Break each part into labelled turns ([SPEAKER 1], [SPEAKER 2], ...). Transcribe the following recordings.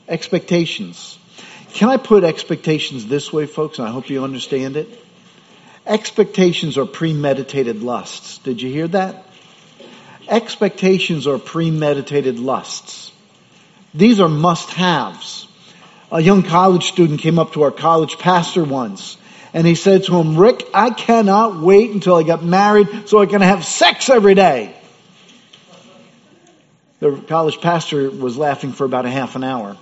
[SPEAKER 1] Expectations. Can I put expectations this way, folks? And I hope you understand it. Expectations are premeditated lusts. Did you hear that? Expectations are premeditated lusts. These are must-haves. A young college student came up to our college pastor once, and he said to him, "Rick, I cannot wait until I get married so I can have sex every day." The college pastor was laughing for about a half an hour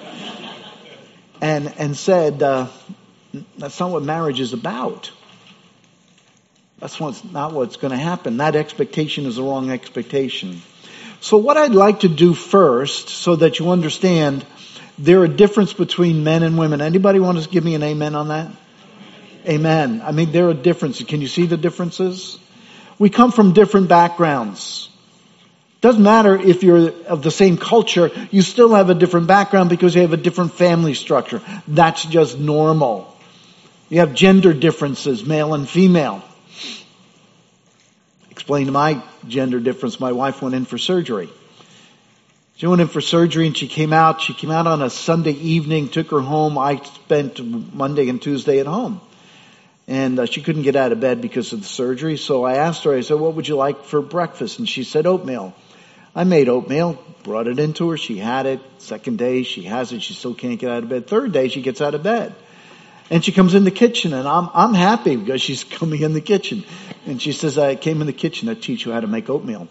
[SPEAKER 1] and said, that's not what marriage is about. That's not what's going to happen. That expectation is the wrong expectation. So what I'd like to do first, so that you understand there are a difference between men and women. Anybody want to give me an amen on that? Amen. I mean, there are differences. Can you see the differences? We come from different backgrounds. Doesn't matter if you're of the same culture, you still have a different background because you have a different family structure. That's just normal. You have gender differences, male and female. Explain my gender difference. My wife went in for surgery. She went in for surgery and she came out. She came out on a Sunday evening, took her home. I spent Monday and Tuesday at home. And she couldn't get out of bed because of the surgery. So I asked her, I said, "What would you like for breakfast?" And she said, "Oatmeal." I made oatmeal, brought it into her. She had it. Second day, she has it. She still can't get out of bed. Third day, she gets out of bed. And she comes in the kitchen, and I'm happy because she's coming in the kitchen. And she says, "I came in the kitchen to teach you how to make oatmeal."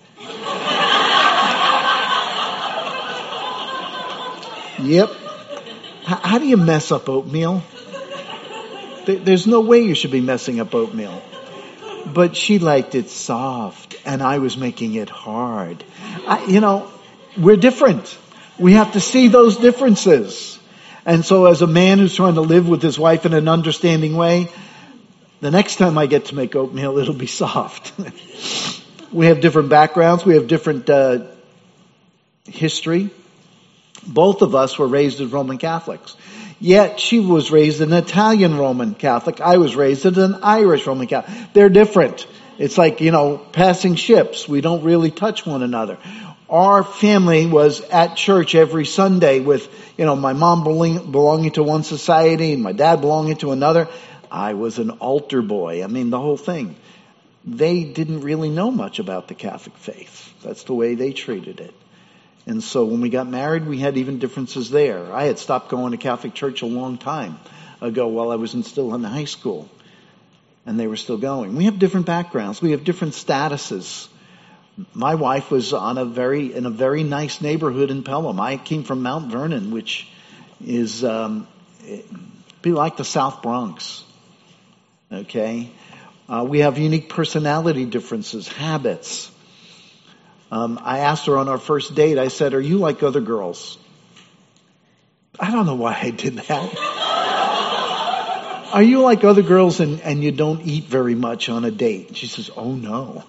[SPEAKER 1] Yep. How do you mess up oatmeal? There's no way you should be messing up oatmeal. But she liked it soft, and I was making it hard. We're different. We have to see those differences. And so as a man who's trying to live with his wife in an understanding way, the next time I get to make oatmeal, it'll be soft. We have different backgrounds. We have different history. Both of us were raised as Roman Catholics. Yet she was raised an Italian Roman Catholic. I was raised as an Irish Roman Catholic. They're different. It's like, passing ships. We don't really touch one another. Our family was at church every Sunday with, my mom belonging to one society and my dad belonging to another. I was an altar boy. I mean, the whole thing. They didn't really know much about the Catholic faith. That's the way they treated it. And so when we got married, we had even differences there. I had stopped going to Catholic church a long time ago while I was still in high school. And they were still going. We have different backgrounds. We have different statuses. My wife was in a very nice neighborhood in Pelham. I came from Mount Vernon, which is be like the South Bronx. Okay? We have unique personality differences, habits. I asked her on our first date, I said, "Are you like other girls?" I don't know why I did that. "Are you like other girls and you don't eat very much on a date?" She says, "Oh no."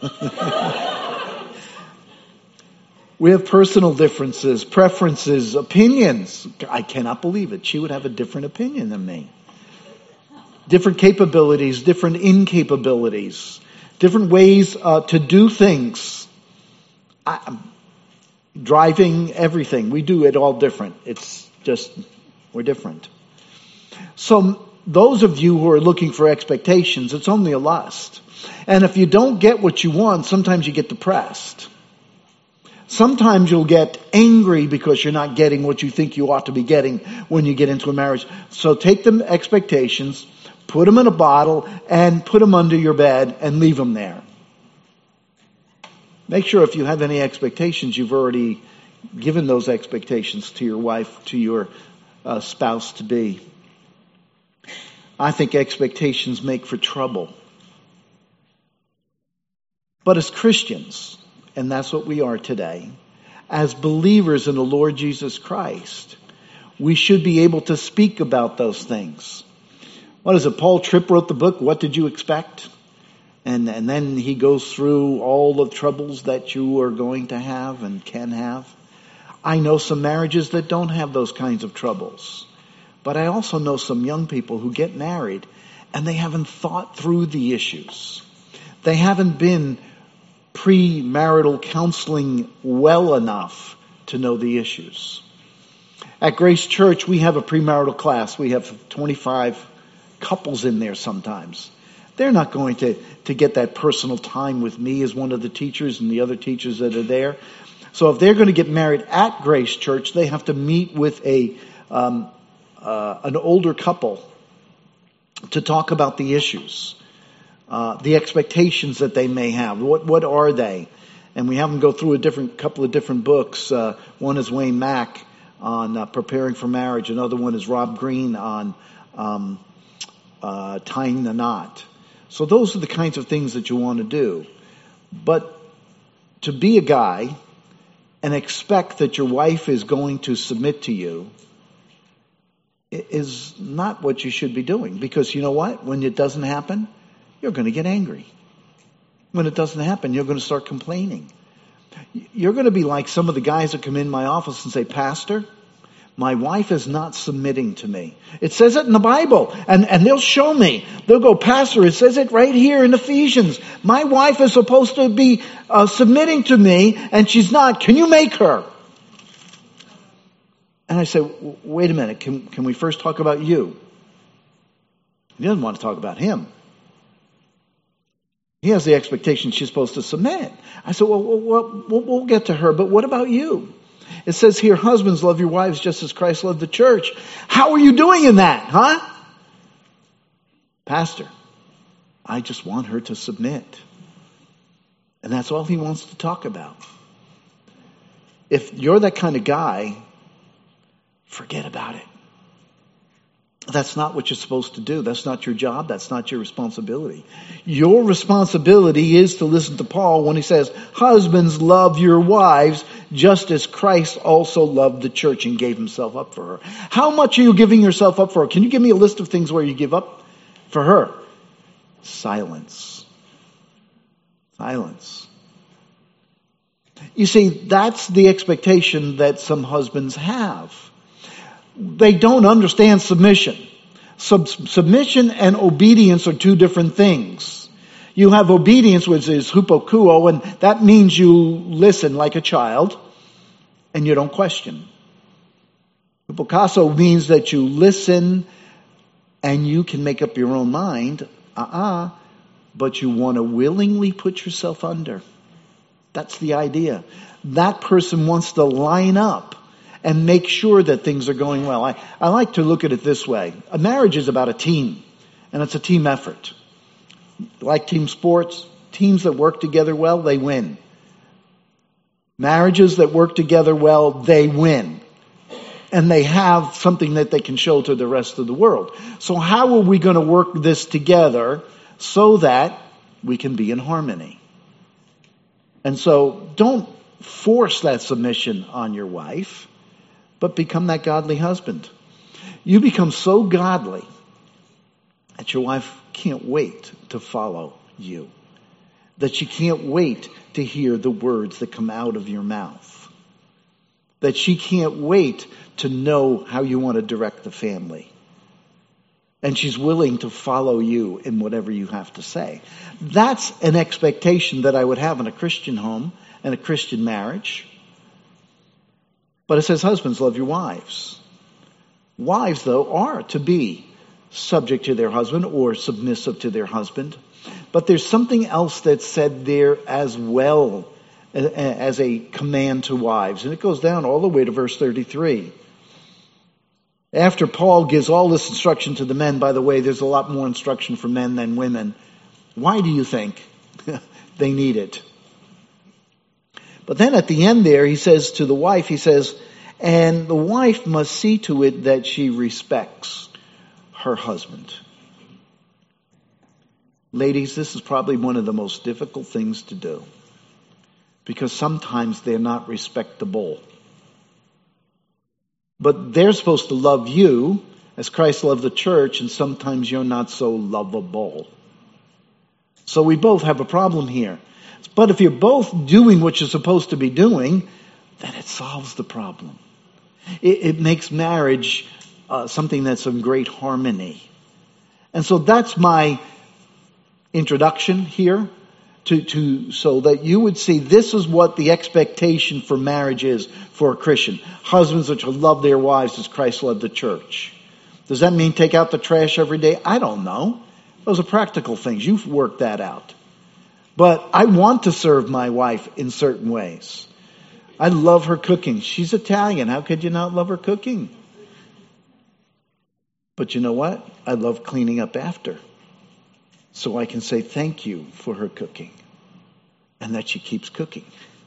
[SPEAKER 1] We have personal differences, preferences, opinions. I cannot believe it. She would have a different opinion than me. Different capabilities, different incapabilities, different ways to do things. Driving, everything. We do it all different. It's just, we're different. So those of you who are looking for expectations, it's only a lust. And if you don't get what you want, sometimes you get depressed. Sometimes you'll get angry because you're not getting what you think you ought to be getting when you get into a marriage. So take the expectations, put them in a bottle, and put them under your bed and leave them there. Make sure if you have any expectations, you've already given those expectations to your wife, to your spouse to be. I think expectations make for trouble. But as Christians, and that's what we are today, as believers in the Lord Jesus Christ, we should be able to speak about those things. What is it? Paul Tripp wrote the book, What Did You Expect? And then he goes through all the troubles that you are going to have and can have. I know some marriages that don't have those kinds of troubles. But I also know some young people who get married and they haven't thought through the issues. They haven't been premarital counseling well enough to know the issues. At Grace Church, we have a premarital class. We have 25 couples in there sometimes. They're not going to get that personal time with me as one of the teachers and the other teachers that are there. So if they're going to get married at Grace Church, they have to meet with an older couple to talk about the issues, the expectations that they may have. What are they? And we have them go through couple of different books. One is Wayne Mack on preparing for marriage. Another one is Rob Green on tying the knot. So those are the kinds of things that you want to do. But to be a guy and expect that your wife is going to submit to you is not what you should be doing. Because you know what? When it doesn't happen, you're going to get angry. When it doesn't happen, you're going to start complaining. You're going to be like some of the guys that come in my office and say, Pastor, my wife is not submitting to me. It says it in the Bible. And they'll show me. They'll go, Pastor, it says it right here in Ephesians. My wife is supposed to be submitting to me, and she's not. Can you make her? And I say, wait a minute. Can we first talk about you? He doesn't want to talk about him. He has the expectation she's supposed to submit. I said, well, we'll get to her, but what about you? It says here, husbands, love your wives just as Christ loved the church. How are you doing in that, huh? Pastor, I just want her to submit. And that's all he wants to talk about. If you're that kind of guy, forget about it. That's not what you're supposed to do. That's not your job. That's not your responsibility. Your responsibility is to listen to Paul when he says, husbands, love your wives just as Christ also loved the church and gave himself up for her. How much are you giving yourself up for her? Can you give me a list of things where you give up for her? Silence. Silence. You see, that's the expectation that some husbands have. They don't understand submission. Submission and obedience are two different things. You have obedience, which is hupokuo, and that means you listen like a child and you don't question. Hupokaso means that you listen and you can make up your own mind, but you want to willingly put yourself under. That's the idea. That person wants to line up and make sure that things are going well. I like to look at it this way. A marriage is about a team, and it's a team effort. Like team sports, teams that work together well, they win. Marriages that work together well, they win. And they have something that they can show to the rest of the world. So how are we going to work this together so that we can be in harmony? And so don't force that submission on your wife, but become that godly husband. You become so godly that your wife can't wait to follow you. That she can't wait to hear the words that come out of your mouth. That she can't wait to know how you want to direct the family. And she's willing to follow you in whatever you have to say. That's an expectation that I would have in a Christian home and a Christian marriage. But it says, husbands, love your wives. Wives, though, are to be subject to their husband or submissive to their husband. But there's something else that's said there as well as a command to wives. And it goes down all the way to verse 33. After Paul gives all this instruction to the men, by the way, there's a lot more instruction for men than women. Why do you think they need it? But then at the end there, he says to the wife, he says, and the wife must see to it that she respects her husband. Ladies, this is probably one of the most difficult things to do. Because sometimes they're not respectable. But they're supposed to love you as Christ loved the church, and sometimes you're not so lovable. So we both have a problem here. But if you're both doing what you're supposed to be doing, then it solves the problem. It makes marriage something that's in great harmony. And so that's my introduction here. so that you would see this is what the expectation for marriage is for a Christian. Husbands are to love their wives as Christ loved the church. Does that mean take out the trash every day? I don't know. Those are practical things. You've worked that out. But I want to serve my wife in certain ways. I love her cooking. She's Italian. How could you not love her cooking? But you know what? I love cleaning up after. So I can say thank you for her cooking. And that she keeps cooking.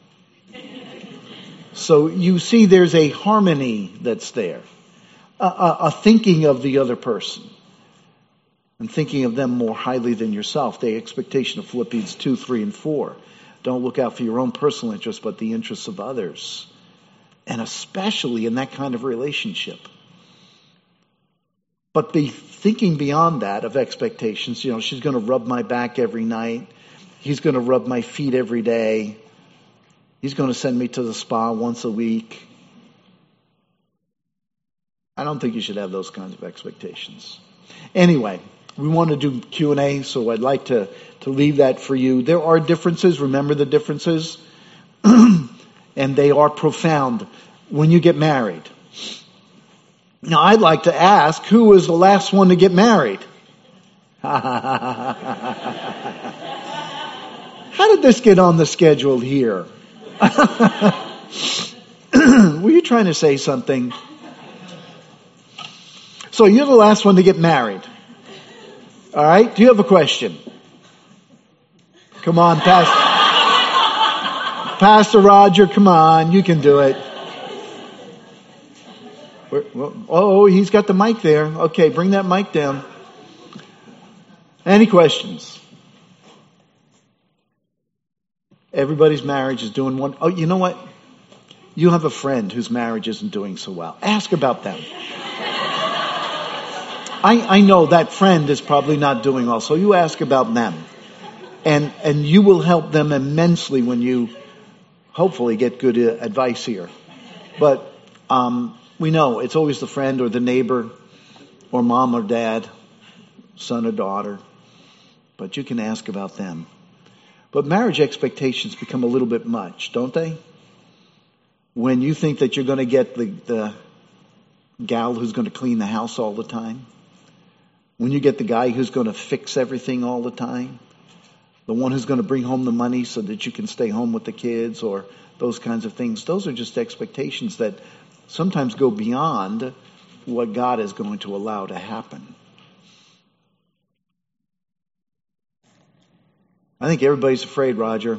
[SPEAKER 1] So you see there's a harmony that's there. A thinking of the other person. And thinking of them more highly than yourself. The expectation of Philippians 2, 3, and 4. Don't look out for your own personal interests, but the interests of others. And especially in that kind of relationship. But be thinking beyond that of expectations. She's going to rub my back every night. He's going to rub my feet every day. He's going to send me to the spa once a week. I don't think you should have those kinds of expectations. Anyway, we want to do Q&A, so I'd like to leave that for you. There are differences. Remember the differences. And they are profound when you get married. Now, I'd like to ask, who was the last one to get married? How did this get on the schedule here? Were you trying to say something? So you're the last one to get married. All right? Do you have a question? Come on, Pastor Roger, come on. You can do it. Oh, he's got the mic there. Okay, bring that mic down. Any questions? Everybody's marriage is doing one. Oh, you know what? You have a friend whose marriage isn't doing so well. Ask about them. I know that friend is probably not doing well, so you ask about them. And you will help them immensely when you hopefully get good advice here. But we know it's always the friend or the neighbor or mom or dad, son or daughter. But you can ask about them. But marriage expectations become a little bit much, don't they? When you think that you're going to get the gal who's going to clean the house all the time. When you get the guy who's going to fix everything all the time. The one who's going to bring home the money so that you can stay home with the kids or those kinds of things. Those are just expectations that sometimes go beyond what God is going to allow to happen. I think everybody's afraid, Roger.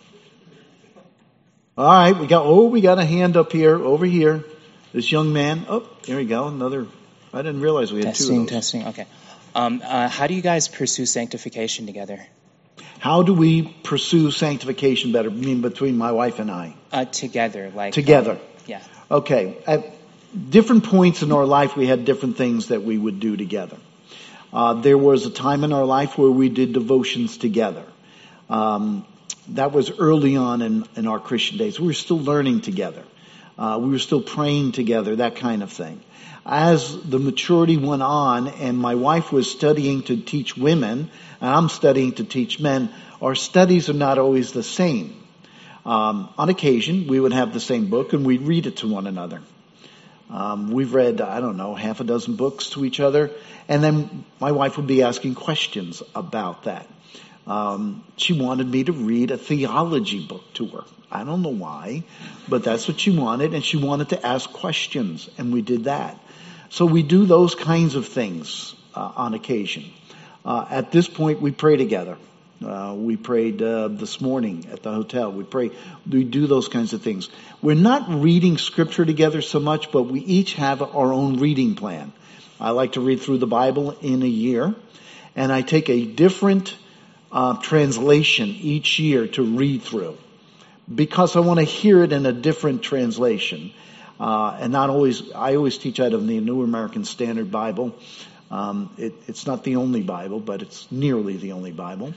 [SPEAKER 1] All right, we got a hand up here, over here. This young man. Oh, here we go. Another. I didn't realize we had two of those.
[SPEAKER 2] Testing. Okay. How do you guys pursue sanctification together?
[SPEAKER 1] How do we pursue sanctification better? I mean, between my wife and I.
[SPEAKER 2] Together,
[SPEAKER 1] Together.
[SPEAKER 2] Yeah.
[SPEAKER 1] Okay. At different points in our life, we had different things that we would do together. There was a time in our life where we did devotions together. That was early on in our Christian days. We were still learning together. We were still praying together, that kind of thing. As the maturity went on and my wife was studying to teach women and I'm studying to teach men, our studies are not always the same. On occasion, we would have the same book and we'd read it to one another. We've read, half a dozen books to each other. And then my wife would be asking questions about that. She wanted me to read a theology book to her. I don't know why, but that's what she wanted. And she wanted to ask questions. And we did that. So we do those kinds of things on occasion. At this point, we pray together. We prayed this morning at the hotel. We do those kinds of things. We're not reading scripture together so much, but we each have our own reading plan. I like to read through the Bible in a year, and I take a different translation each year to read through because I want to hear it in a different translation. And I always teach out of the New American Standard Bible. It's not the only Bible, but it's nearly the only Bible.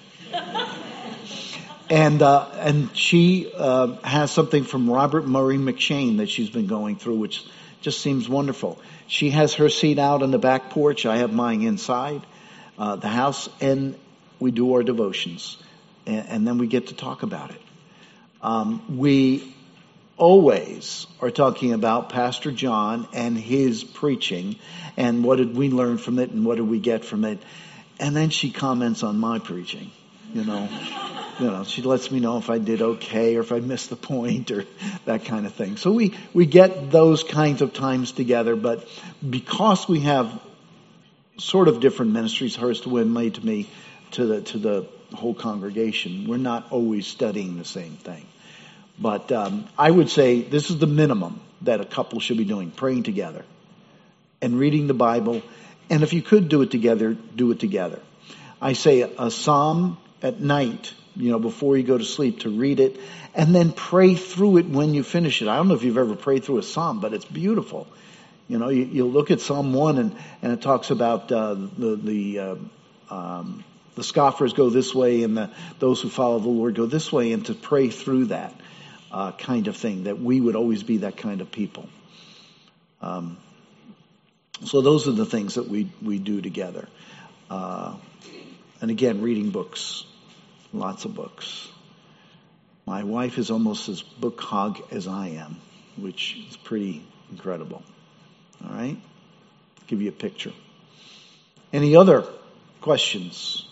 [SPEAKER 1] And she has something from Robert Murray McCheyne that she's been going through, which just seems wonderful. She has her seat out on the back porch. I have mine inside the house, and we do our devotions. and then we get to talk about it. We always are talking about Pastor John and his preaching and what did we learn from it and what did we get from it. And then she comments on my preaching, she lets me know if I did okay or if I missed the point or that kind of thing. So we get those kinds of times together, but because we have sort of different ministries, hers to Win, May to me, to the whole congregation, we're not always studying the same thing. But I would say this is the minimum that a couple should be doing, praying together and reading the Bible. And if you could do it together, do it together. I say a psalm at night, before you go to sleep, to read it and then pray through it when you finish it. I don't know if you've ever prayed through a psalm, but it's beautiful. You look at Psalm 1 and it talks about the scoffers go this way and those who follow the Lord go this way, and to pray through that kind of thing, that we would always be that kind of people. So those are the things that we do together. And again, reading books, lots of books. My wife is almost as book hog as I am, which is pretty incredible. All right? Give you a picture. Any other questions?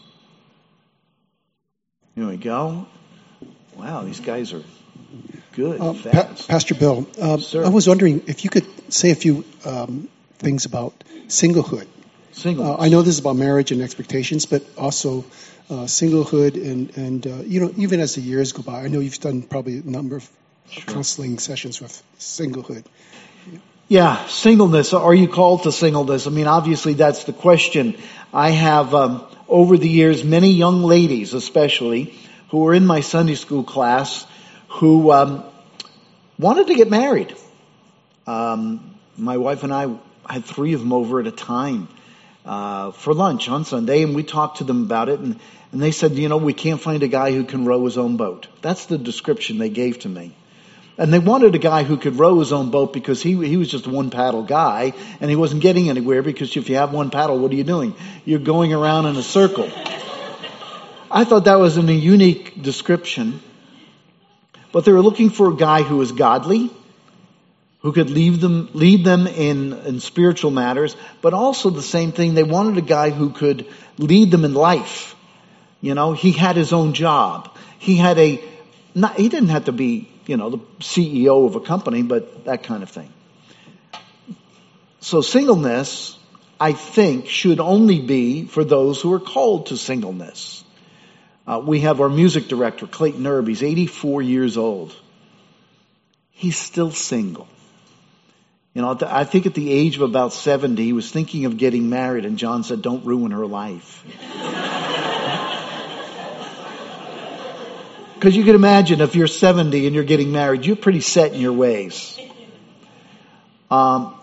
[SPEAKER 1] Here we go. Wow, these guys are good, fast.
[SPEAKER 3] Pastor Bill,
[SPEAKER 1] Sir.
[SPEAKER 3] I was wondering if you could say a few things about singlehood.
[SPEAKER 1] Singleness.
[SPEAKER 3] I know this is about marriage and expectations, but also singlehood and even as the years go by, I know you've done probably a number of counseling sessions with singlehood.
[SPEAKER 1] Yeah, singleness. Are you called to singleness? I mean, obviously that's the question. I have, over the years, many young ladies especially, who were in my Sunday school class, who wanted to get married. My wife and I had 3 of them over at a time for lunch on Sunday, and we talked to them about it, and they said, we can't find a guy who can row his own boat. That's the description they gave to me. And they wanted a guy who could row his own boat because he was just a one-paddle guy, and he wasn't getting anywhere, because if you have one paddle, what are you doing? You're going around in a circle. I thought that was a unique description. But they were looking for a guy who was godly, who could lead them in spiritual matters, but also the same thing, they wanted a guy who could lead them in life. He had his own job. He didn't have to be, the CEO of a company, but that kind of thing. So singleness, I think, should only be for those who are called to singleness. We have our music director, Clayton Erb. He's 84 years old. He's still single. I think at the age of about 70, he was thinking of getting married, and John said, "Don't ruin her life." Because you can imagine if you're 70 and you're getting married, you're pretty set in your ways. But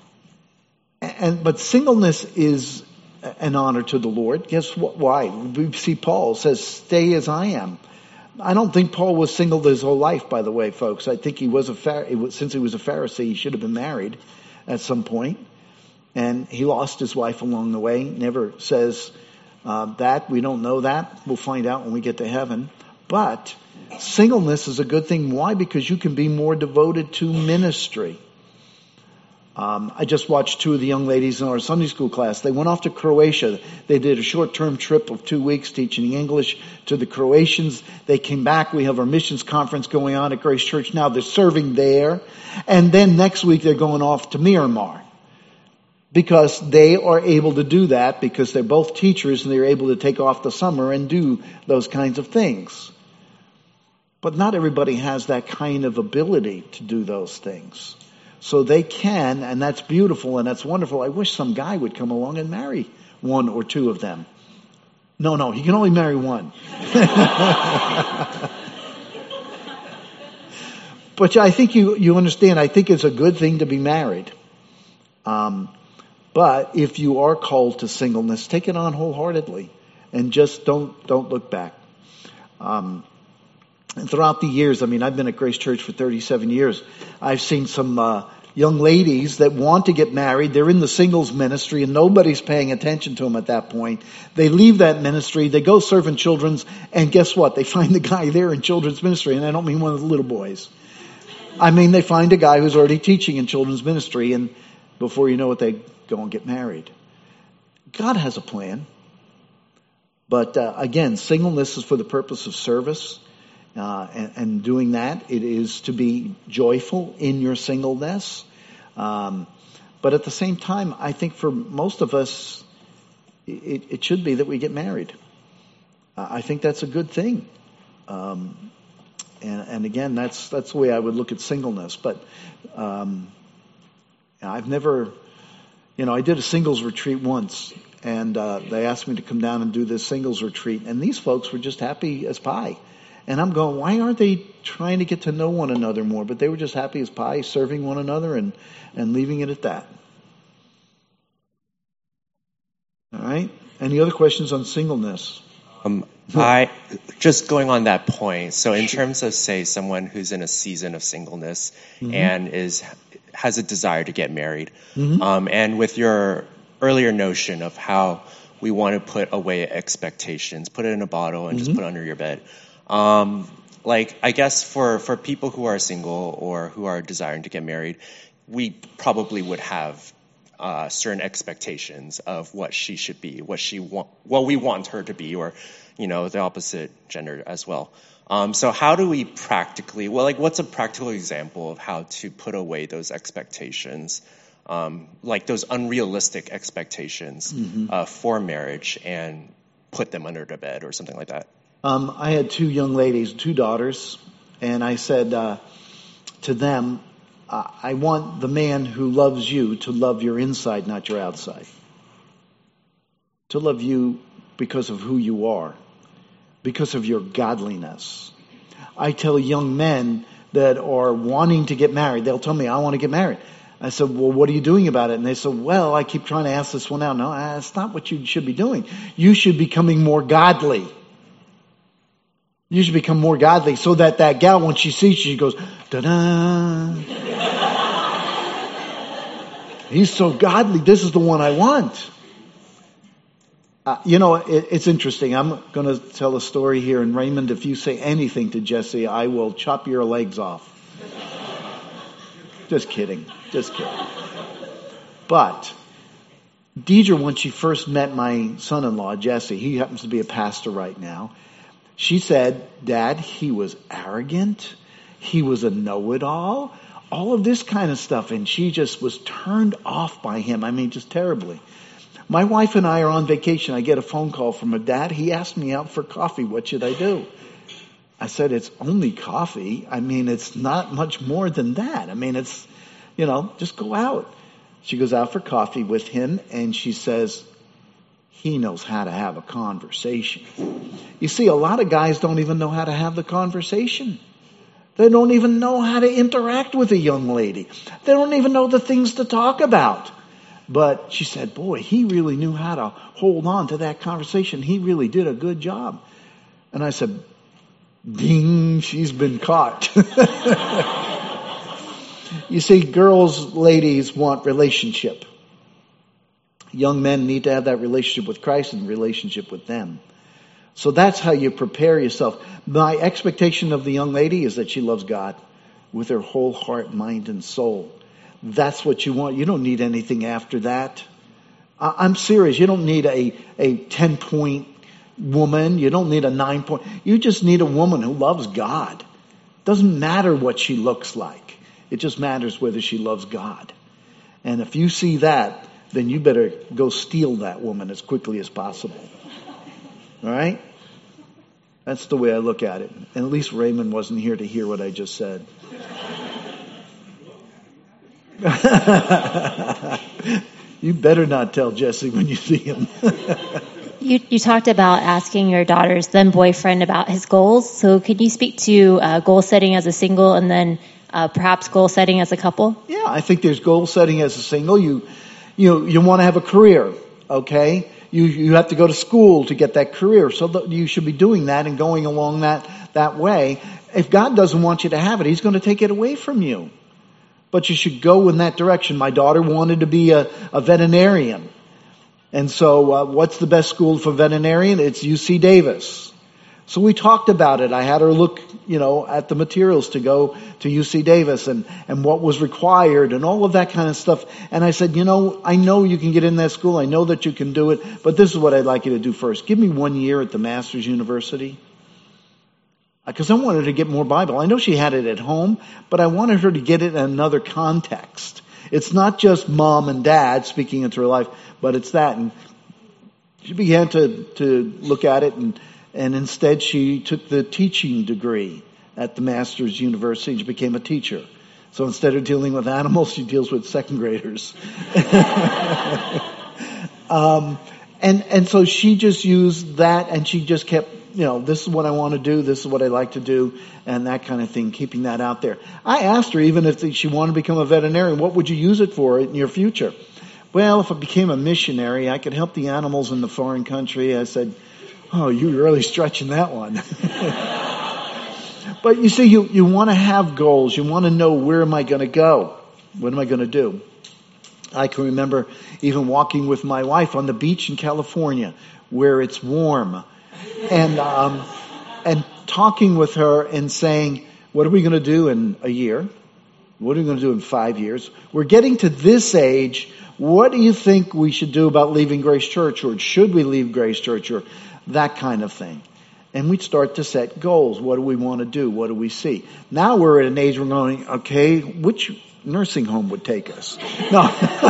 [SPEAKER 1] singleness is an honor to the Lord. Guess what? Why? We see Paul says, "Stay as I am." I don't think Paul was single his whole life, by the way, folks. I think he was since he was a Pharisee, he should have been married at some point. And he lost his wife along the way. Never says that. We don't know that. We'll find out when we get to heaven. But singleness is a good thing. Why? Because you can be more devoted to ministry. I just watched 2 of the young ladies in our Sunday school class. They went off to Croatia. They did a short-term trip of 2 weeks teaching English to the Croatians. They came back. We have our missions conference going on at Grace Church now. They're serving there. And then next week they're going off to Myanmar. Because they are able to do that because they're both teachers and they're able to take off the summer and do those kinds of things. But not everybody has that kind of ability to do those things. So they can, and that's beautiful and that's wonderful. I wish some guy would come along and marry 1 or 2 of them. No, he can only marry 1. But I think you understand, I think it's a good thing to be married. But if you are called to singleness, take it on wholeheartedly and just don't look back. And throughout the years, I've been at Grace Church for 37 years. I've seen some young ladies that want to get married. They're in the singles ministry and nobody's paying attention to them at that point. They leave that ministry, they go serve in children's, and guess what? They find the guy there in children's ministry, and I don't mean one of the little boys. I mean, they find a guy who's already teaching in children's ministry, and before you know it, they go and get married. God has a plan. But again, singleness is for the purpose of service. And doing that, it is to be joyful in your singleness. But at the same time, I think for most of us, it should be that we get married. I think that's a good thing. And again, that's the way I would look at singleness. But I've never, I did a singles retreat once, and they asked me to come down and do this singles retreat, and these folks were just happy as pie. And I'm going, why aren't they trying to get to know one another more? But they were just happy as pie, serving one another and leaving it at that. All right? Any other questions on singleness?
[SPEAKER 4] I just going on that point. So in terms of, say, someone who's in a season of singleness and has a desire to get married, and with your earlier notion of how we want to put away expectations, put it in a bottle and just put it under your bed. I guess for people who are single or who are desiring to get married, we probably would have certain expectations of what she should be, what we want her to be, or the opposite gender as well. So how do we practically, what's a practical example of how to put away those expectations, those unrealistic expectations for marriage, and put them under the bed or something like that?
[SPEAKER 1] I had two young ladies, two daughters, and I said to them, I want the man who loves you to love your inside, not your outside. To love you because of who you are, because of your godliness. I tell young men that are wanting to get married, they'll tell me, I want to get married. I said, well, what are you doing about it? And they said, well, I keep trying to ask this one out. No, that's not what you should be doing. You should be becoming more godly. You should become more godly so that gal, when she sees you, she goes, da-da. He's so godly. This is the one I want. It's interesting. I'm going to tell a story here. And Raymond, if you say anything to Jesse, I will chop your legs off. Just kidding. But Deidre, when she first met my son-in-law, Jesse, he happens to be a pastor right now. She said, Dad, he was arrogant. He was a know-it-all. All of this kind of stuff. And she just was turned off by him. I mean, just terribly. My wife and I are on vacation. I get a phone call from her dad. He asked me out for coffee. What should I do? I said, it's only coffee. I mean, it's not much more than that. I mean, it's, just go out. She goes out for coffee with him, and she says, he knows how to have a conversation. You see, a lot of guys don't even know how to have the conversation. They don't even know how to interact with a young lady. They don't even know the things to talk about. But she said, boy, he really knew how to hold on to that conversation. He really did a good job. And I said, ding, she's been caught. You see, ladies want relationship. Young men need to have that relationship with Christ and relationship with them. So that's how you prepare yourself. My expectation of the young lady is that she loves God with her whole heart, mind, and soul. That's what you want. You don't need anything after that. I'm serious. You don't need a 10-point woman. You don't need a 9-point. You just need a woman who loves God. Doesn't matter what she looks like. It just matters whether she loves God. And if you see that, then you better go steal that woman as quickly as possible. All right? That's the way I look at it. And at least Raymond wasn't here to hear what I just said. You better not tell Jesse when you see him.
[SPEAKER 5] You talked about asking your daughter's then boyfriend about his goals. So could you speak to goal setting as a single and then perhaps goal setting as a couple?
[SPEAKER 1] Yeah, I think there's goal setting as a single. You want to have a career, okay? You have to go to school to get that career. So you should be doing that and going along that way. If God doesn't want you to have it, He's going to take it away from you. but you should go in that direction. My daughter wanted to be a veterinarian. And so what's the best school for veterinarian? It's UC Davis. So we talked about it. I had her look, at the materials to go to UC Davis and what was required and all of that kind of stuff. And I said, I know you can get in that school. I know that you can do it, but this is what I'd like you to do first. Give me 1 year at the Master's University. Because I wanted her to get more Bible. I know she had it at home, but I wanted her to get it in another context. It's not just mom and dad speaking into her life, but it's that. And she began to look at it, and instead she took the teaching degree at the Master's University. She became a teacher. So instead of dealing with animals, she deals with second graders. And so she just used that, and she just kept, this is what I want to do, this is what I like to do, and that kind of thing, keeping that out there. I asked her, even if she wanted to become a veterinarian, what would you use it for in your future? Well, if I became a missionary, I could help the animals in the foreign country. I said, oh, you're really stretching that one. But you see, you want to have goals. You want to know, where am I going to go? What am I going to do? I can remember even walking with my wife on the beach in California where it's warm and talking with her and saying, what are we going to do in a year? What are we going to do in 5 years? We're getting to this age. What do you think we should do about leaving Grace Church, or should we leave Grace Church, or that kind of thing? And we'd start to set goals. What do we want to do? What do we see? Now we're at an age we're going, okay, which nursing home would take us? No.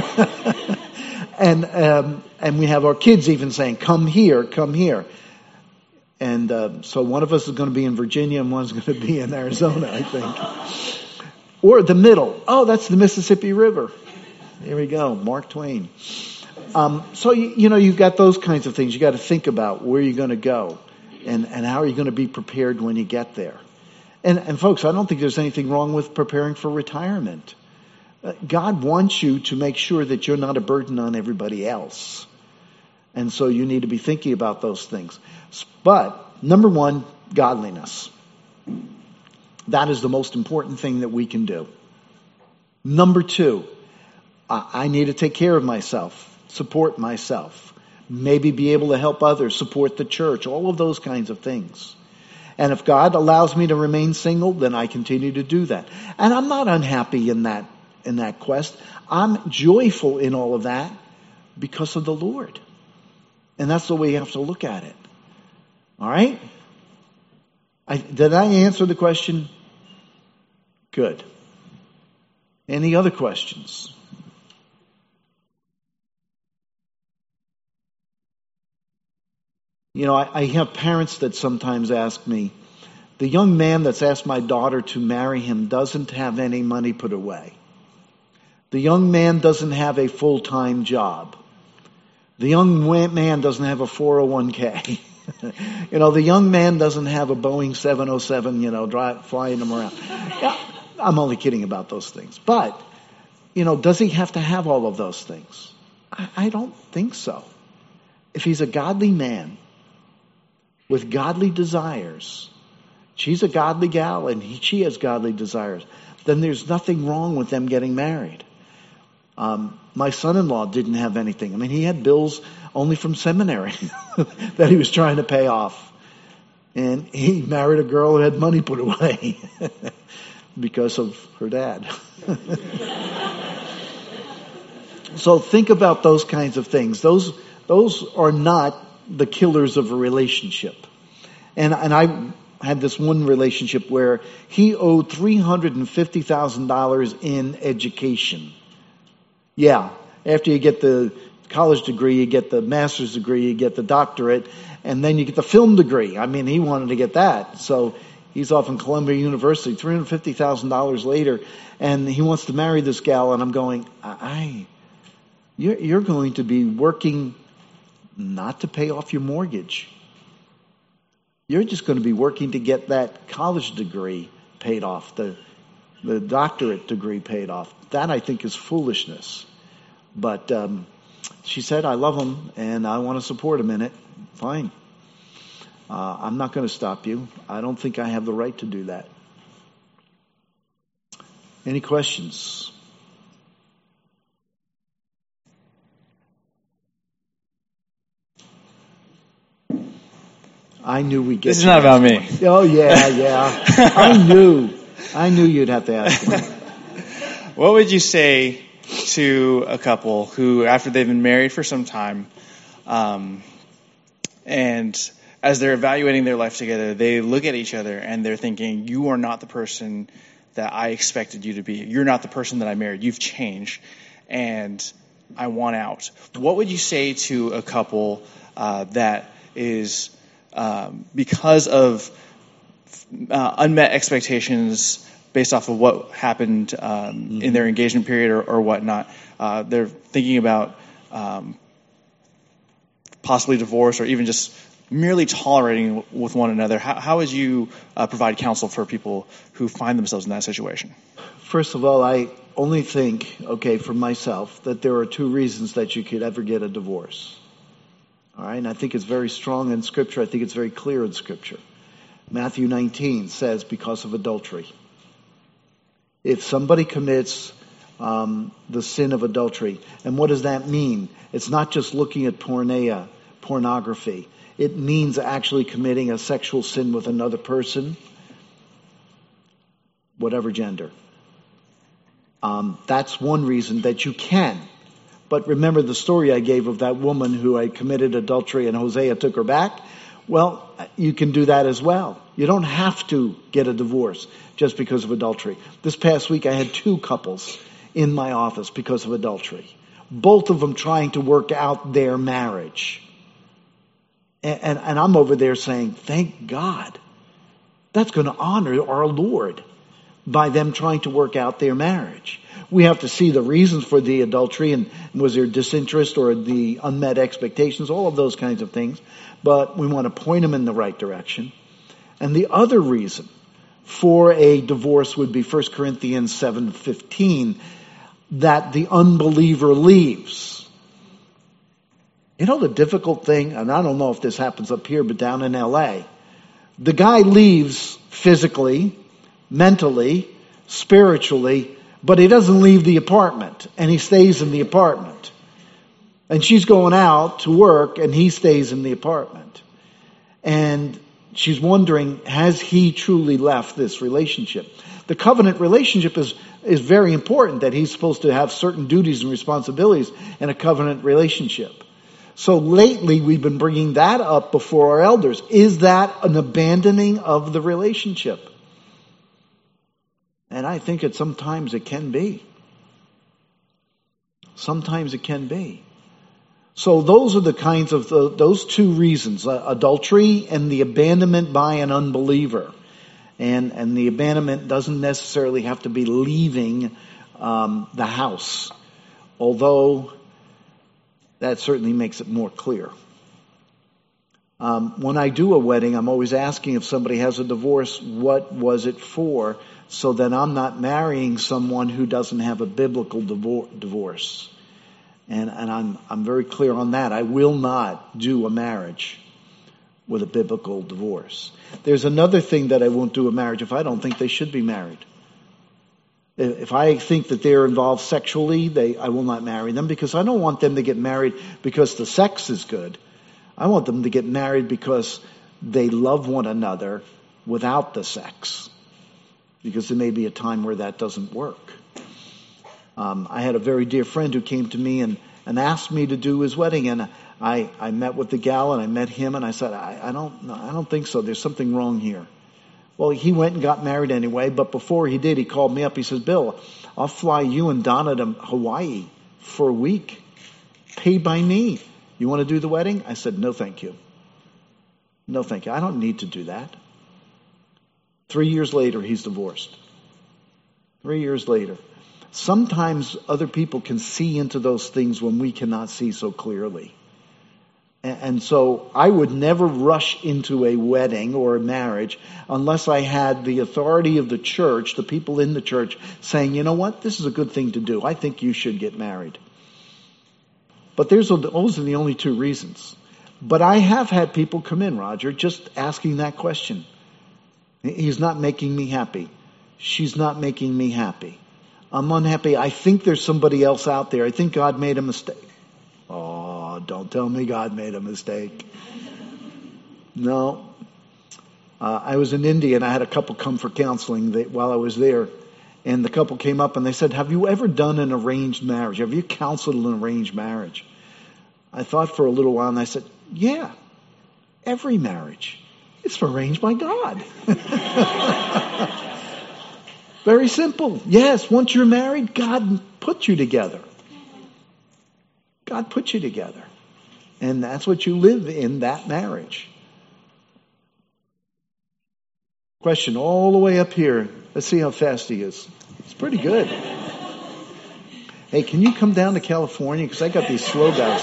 [SPEAKER 1] And we have our kids even saying, come here, come here. And so one of us is going to be in Virginia and one's going to be in Arizona, I think. Or the middle. Oh, that's the Mississippi River. There we go, Mark Twain. So, you've got those kinds of things. You got to think about where you're going to go and how are you going to be prepared when you get there. And folks, I don't think there's anything wrong with preparing for retirement. God wants you to make sure that you're not a burden on everybody else. And so you need to be thinking about those things. But, number one, godliness. That is the most important thing that we can do. Number two, I need to take care of myself, support myself, maybe be able to help others, support the church, all of those kinds of things. And if God allows me to remain single, then I continue to do that. And I'm not unhappy in that quest. I'm joyful in all of that because of the Lord. And that's the way you have to look at it. All right? Did I answer the question? Good. Any other questions? I have parents that sometimes ask me, the young man that's asked my daughter to marry him doesn't have any money put away. The young man doesn't have a full-time job. The young man doesn't have a 401k. The young man doesn't have a Boeing 707, flying him around. Yeah, I'm only kidding about those things. But, does he have to have all of those things? I don't think so. If he's a godly man with godly desires, she's a godly gal and she has godly desires, then there's nothing wrong with them getting married. My son-in-law didn't have anything. I mean, he had bills only from seminary that he was trying to pay off. And he married a girl who had money put away because of her dad. So think about those kinds of things. Those are not the killers of a relationship. And I had this one relationship where he owed $350,000 in education. Yeah, after you get the college degree, you get the master's degree, you get the doctorate, and then you get the film degree. I mean, he wanted to get that. So he's off in Columbia University, $350,000 later, and he wants to marry this gal, and I'm going, you're going to be working not to pay off your mortgage. You're just going to be working to get that college degree paid off, the doctorate degree paid off. That, I think, is foolishness. But she said, I love him, and I want to support him in it. Fine. I'm not going to stop you. I don't think I have the right to do that. Any questions? I knew we'd get.
[SPEAKER 6] This is not about me.
[SPEAKER 1] Oh yeah. I knew you'd have to ask me.
[SPEAKER 6] What would you say to a couple who, after they've been married for some time, and as they're evaluating their life together, they look at each other and they're thinking, you are not the person that I expected you to be. You're not the person that I married. You've changed, and I want out. What would you say to a couple that is, because of unmet expectations based off of what happened in their engagement period or whatnot, they're thinking about possibly divorce or even just merely tolerating with one another? How would you provide counsel for people who find themselves in that situation?
[SPEAKER 1] First of all, I only think, for myself, that there are two reasons that you could ever get a divorce. All right, and I think it's very strong in Scripture. I think it's very clear in Scripture. Matthew 19 says because of adultery. If somebody commits the sin of adultery, and what does that mean? It's not just looking at pornography. It means actually committing a sexual sin with another person, whatever gender. That's one reason that you can. But remember the story I gave of that woman who had committed adultery and Hosea took her back? Well, you can do that as well. You don't have to get a divorce just because of adultery. This past week I had 2 couples in my office because of adultery. Both of them trying to work out their marriage. And I'm over there saying, thank God. That's going to honor our Lord by them trying to work out their marriage. We have to see the reasons for the adultery and was there disinterest or the unmet expectations, all of those kinds of things. But we want to point them in the right direction. And the other reason for a divorce would be 1 Corinthians 7:15, that the unbeliever leaves. You know the difficult thing, and I don't know if this happens up here, but down in LA, the guy leaves physically, mentally, spiritually, but he doesn't leave the apartment, and he stays in the apartment. And she's going out to work, and he stays in the apartment. And she's wondering, has he truly left this relationship? The covenant relationship is very important, that he's supposed to have certain duties and responsibilities in a covenant relationship. So lately we've been bringing that up before our elders. Is that an abandoning of the relationship? And I think sometimes it can be. Sometimes it can be. So those are the kinds of, those 2 reasons, adultery and the abandonment by an unbeliever. And the abandonment doesn't necessarily have to be leaving the house, although that certainly makes it more clear. When I do a wedding, I'm always asking if somebody has a divorce, what was it for? So that I'm not marrying someone who doesn't have a biblical divorce. And I'm very clear on that. I will not do a marriage with a biblical divorce. There's another thing that I won't do a marriage if I don't think they should be married. If I think that they're involved sexually, I will not marry them, because I don't want them to get married because the sex is good. I want them to get married because they love one another without the sex. Because there may be a time where that doesn't work. I had a very dear friend who came to me and asked me to do his wedding, and I met with the gal and I met him, and I said, I don't think so. There's something wrong here. Well, he went and got married anyway, but before he did, he called me up. He says, Bill, I'll fly you and Donna to Hawaii for a week, paid by me. You want to do the wedding? I said, no, thank you. No, thank you. I don't need to do that. 3 years later, he's divorced. 3 years later. Sometimes other people can see into those things when we cannot see so clearly. And so I would never rush into a wedding or a marriage unless I had the authority of the church, the people in the church, saying, you know what, this is a good thing to do. I think you should get married. But those are the only 2 reasons. But I have had people come in, Roger, just asking that question. He's not making me happy. She's not making me happy. I'm unhappy. I think there's somebody else out there. I think God made a mistake. Oh, don't tell me God made a mistake. No. I was in India and I had a couple come for counseling while I was there. And the couple came up and they said, have you ever done an arranged marriage? Have you counseled an arranged marriage? I thought for a little while and I said, yeah, every marriage. It's arranged by God. Very simple. Yes, once you're married, God put you together. God put you together. And that's what you live in, that marriage. Question all the way up here. Let's see how fast he is. It's pretty good. Hey, can you come down to California? Because I got these slow guys.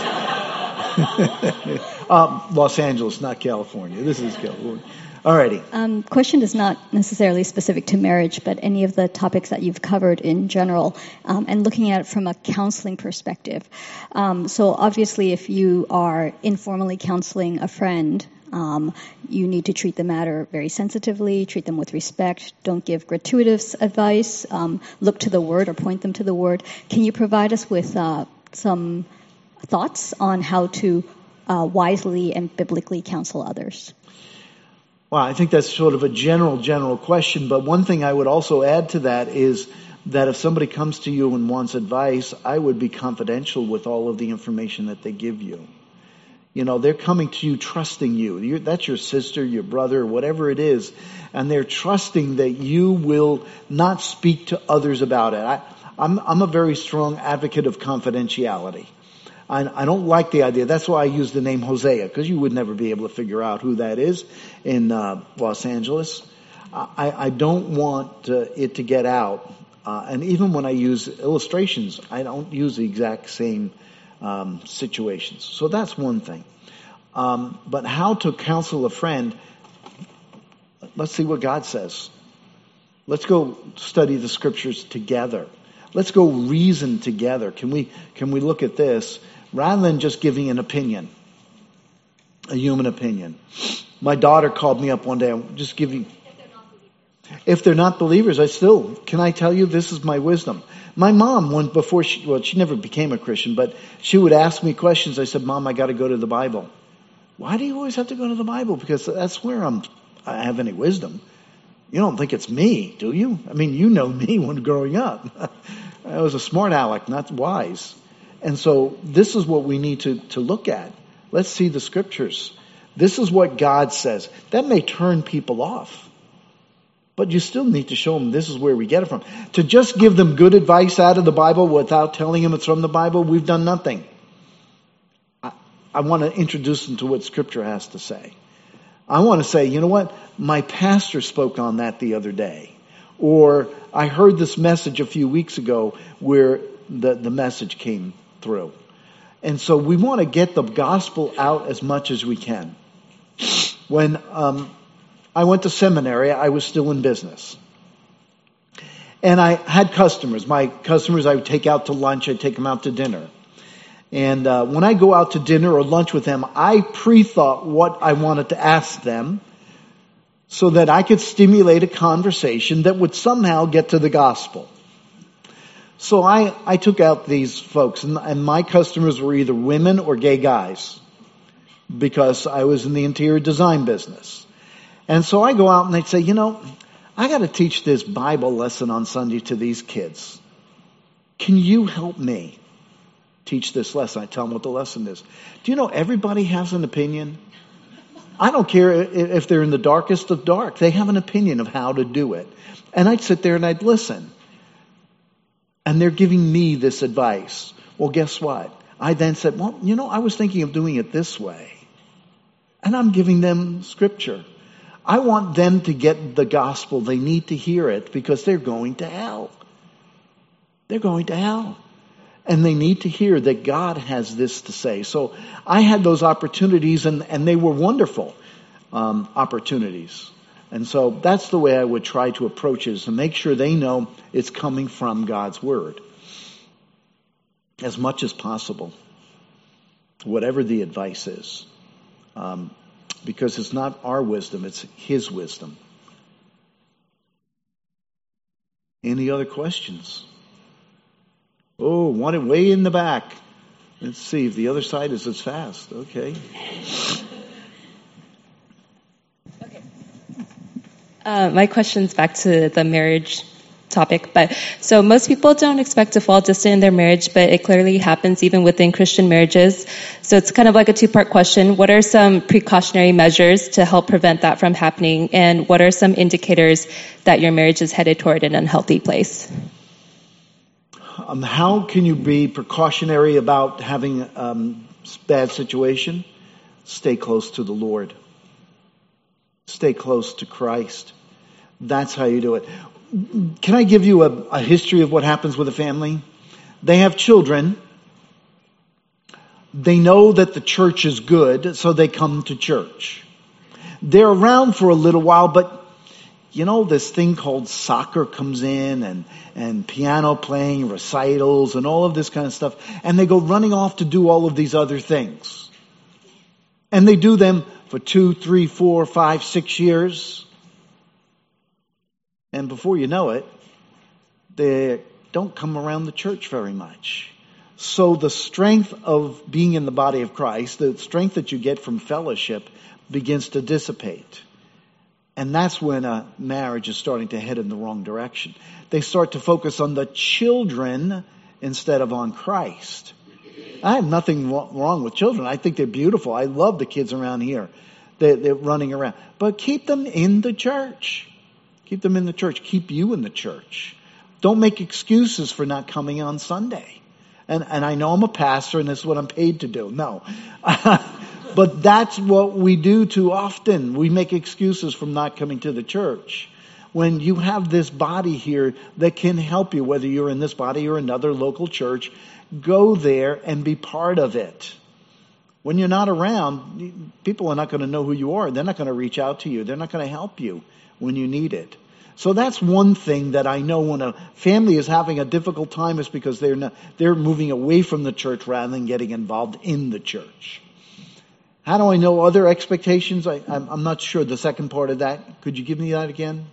[SPEAKER 1] Los Angeles, not California. This is California. Alrighty.
[SPEAKER 7] Question is not necessarily specific to marriage, but any of the topics that you've covered in general, and looking at it from a counseling perspective. So obviously, if you are informally counseling a friend, you need to treat the matter very sensitively, treat them with respect, don't give gratuitous advice, look to the Word or point them to the Word. Can you provide us with some thoughts on how to wisely and biblically counsel others?
[SPEAKER 1] Well, I think that's sort of a general question, but one thing I would also add to that is that if somebody comes to you and wants advice, I would be confidential with all of the information that they give you. You know, they're coming to you trusting you. That's your sister, your brother, whatever it is, and they're trusting that you will not speak to others about it. I'm a very strong advocate of confidentiality. I don't like the idea. That's why I use the name Hosea, because you would never be able to figure out who that is in Los Angeles. I don't want it to get out. And even when I use illustrations, I don't use the exact same situations. So that's one thing. But how to counsel a friend, let's see what God says. Let's go study the scriptures together. Let's go reason together. Can we look at this rather than just giving an opinion, a human opinion? My daughter called me up one day. I'm just giving. If they're not believers, can I tell you, this is my wisdom. My mom, she never became a Christian, but she would ask me questions. I said, Mom, I got to go to the Bible. Why do you always have to go to the Bible? Because that's where I have any wisdom. You don't think it's me, do you? I mean, you know me when growing up. I was a smart aleck, not wise. And so this is what we need to look at. Let's see the scriptures. This is what God says. That may turn people off. But you still need to show them this is where we get it from. To just give them good advice out of the Bible without telling them it's from the Bible, we've done nothing. I want to introduce them to what Scripture has to say. I want to say, you know what? My pastor spoke on that the other day. Or I heard this message a few weeks ago where the message came through. And so we want to get the gospel out as much as we can. When I went to seminary, I was still in business. And I had customers. My customers I would take out to lunch. I'd take them out to dinner. And when I go out to dinner or lunch with them, I pre-thought what I wanted to ask them so that I could stimulate a conversation that would somehow get to the gospel. So I took out these folks, and my customers were either women or gay guys because I was in the interior design business. And so I go out and they'd say, you know, I got to teach this Bible lesson on Sunday to these kids. Can you help me teach this lesson? I tell them what the lesson is. Do you know everybody has an opinion? I don't care if they're in the darkest of dark. They have an opinion of how to do it. And I'd sit there and I'd listen. And they're giving me this advice. Well, guess what? I then said, well, you know, I was thinking of doing it this way. And I'm giving them scripture. I want them to get the gospel. They need to hear it because they're going to hell. They're going to hell. And they need to hear that God has this to say. So I had those opportunities, and they were wonderful opportunities. And so that's the way I would try to approach it, is to make sure they know it's coming from God's Word. As much as possible. Whatever the advice is. Because it's not our wisdom, it's His wisdom. Any other questions? Oh, one way in the back. Let's see if the other side is as fast. Okay.
[SPEAKER 8] My question's back to the marriage topic, but so most people don't expect to fall distant in their marriage, but it clearly happens even within Christian marriages. So it's kind of like a two-part question. What are some precautionary measures to help prevent that from happening? And what are some indicators that your marriage is headed toward an unhealthy place?
[SPEAKER 1] How can you be precautionary about having a bad situation? Stay close to the Lord. Stay close to Christ. That's how you do it. Can I give you a history of what happens with a family? They have children. They know that the church is good, so they come to church. They're around for a little while, but this thing called soccer comes in and piano playing, recitals, and all of this kind of stuff. And they go running off to do all of these other things. And they do them for 2, 3, 4, 5, 6 years. And before you know it, they don't come around the church very much. So the strength of being in the body of Christ, the strength that you get from fellowship, begins to dissipate. And that's when a marriage is starting to head in the wrong direction. They start to focus on the children instead of on Christ. I have nothing wrong with children. I think they're beautiful. I love the kids around here. They're running around. But keep them in the church. Keep them in the church. Keep you in the church. Don't make excuses for not coming on Sunday. And I know I'm a pastor and this is what I'm paid to do. No. But that's what we do too often. We make excuses from not coming to the church. When you have this body here that can help you, whether you're in this body or another local church, go there and be part of it. When you're not around, people are not going to know who you are. They're not going to reach out to you. They're not going to help you when you need it. So that's one thing that I know when a family is having a difficult time is because they're moving away from the church rather than getting involved in the church. How do I know other expectations? I'm not sure the second part of that. Could you give me that again?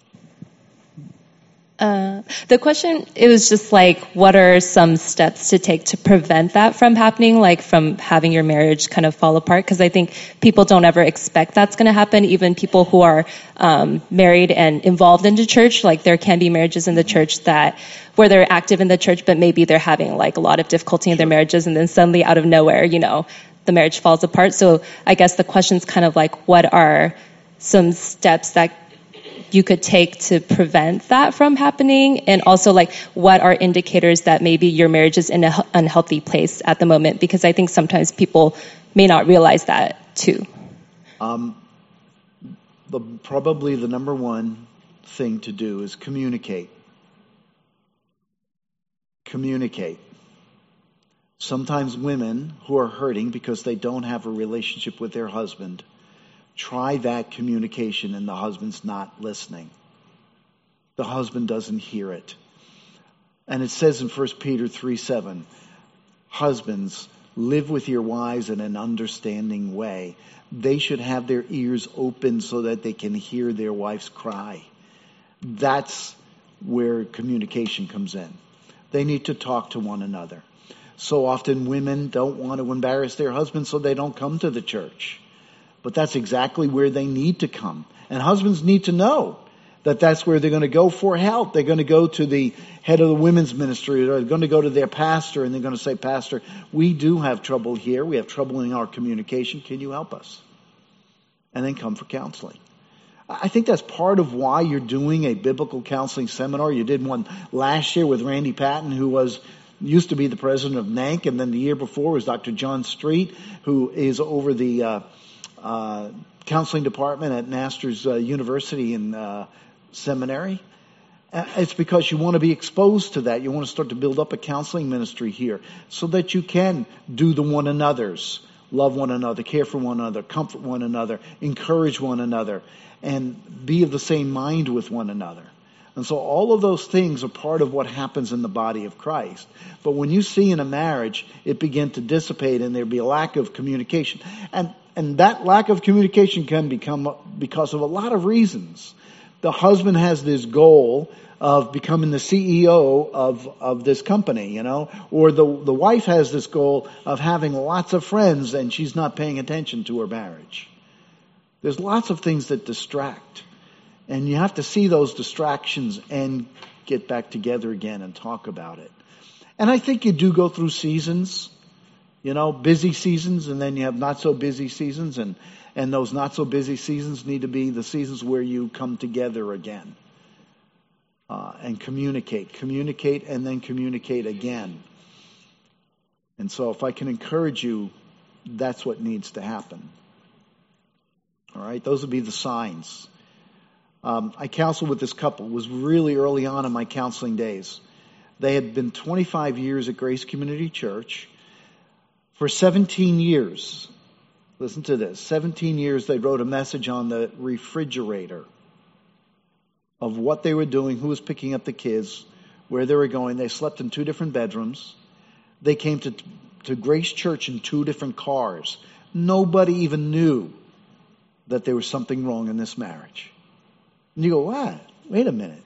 [SPEAKER 8] The question, it was just like, what are some steps to take to prevent that from happening, like from having your marriage kind of fall apart? Because I think people don't ever expect that's going to happen. Even people who are married and involved in the church, like there can be marriages in the church where they're active in the church, but maybe they're having like a lot of difficulty in their marriages, and then suddenly out of nowhere, the marriage falls apart. So I guess the question's kind of like, what are some steps that you could take to prevent that from happening? And also, like, what are indicators that maybe your marriage is in an unhealthy place at the moment? Because I think sometimes people may not realize that too.
[SPEAKER 1] Probably the number one thing to do is communicate. Communicate. Sometimes women who are hurting because they don't have a relationship with their husband try that communication and the husband's not listening. The husband doesn't hear it. And it says in 1 Peter 3:7, husbands, live with your wives in an understanding way. They should have their ears open so that they can hear their wife's cry. That's where communication comes in. They need to talk to one another. So often women don't want to embarrass their husbands, so they don't come to the church. But that's exactly where they need to come. And husbands need to know that that's where they're going to go for help. They're going to go to the head of the women's ministry, or they're going to go to their pastor, and they're going to say, Pastor, we do have trouble here. We have trouble in our communication. Can you help us? And then come for counseling. I think that's part of why you're doing a biblical counseling seminar. You did one last year with Randy Patton, who used to be the president of NANC, and then the year before was Dr. John Street, who is over the counseling department at Masters University in seminary. It's because you want to be exposed to that. You want to start to build up a counseling ministry here so that you can do the one another's, love one another, care for one another, comfort one another, encourage one another, and be of the same mind with one another. And so all of those things are part of what happens in the body of Christ. But when you see in a marriage, it begin to dissipate and there be a lack of communication. And that lack of communication can become because of a lot of reasons. The husband has this goal of becoming the CEO of this company, you know, or the wife has this goal of having lots of friends and she's not paying attention to her marriage. There's lots of things that distract, and you have to see those distractions and get back together again and talk about it. And I think you do go through seasons, you know, busy seasons, and then you have not so busy seasons, and those not so busy seasons need to be the seasons where you come together again. And communicate, and then communicate again. And so if I can encourage you, that's what needs to happen. All right, those would be the signs. I counseled with this couple. It was really early on in my counseling days. They had been 25 years at Grace Community Church. For 17 years, listen to this, 17 years they wrote a message on the refrigerator of what they were doing, who was picking up the kids, where they were going. They slept in 2 different bedrooms. They came to Grace Church in 2 different cars. Nobody even knew that there was something wrong in this marriage. And you go, what? Wait a minute.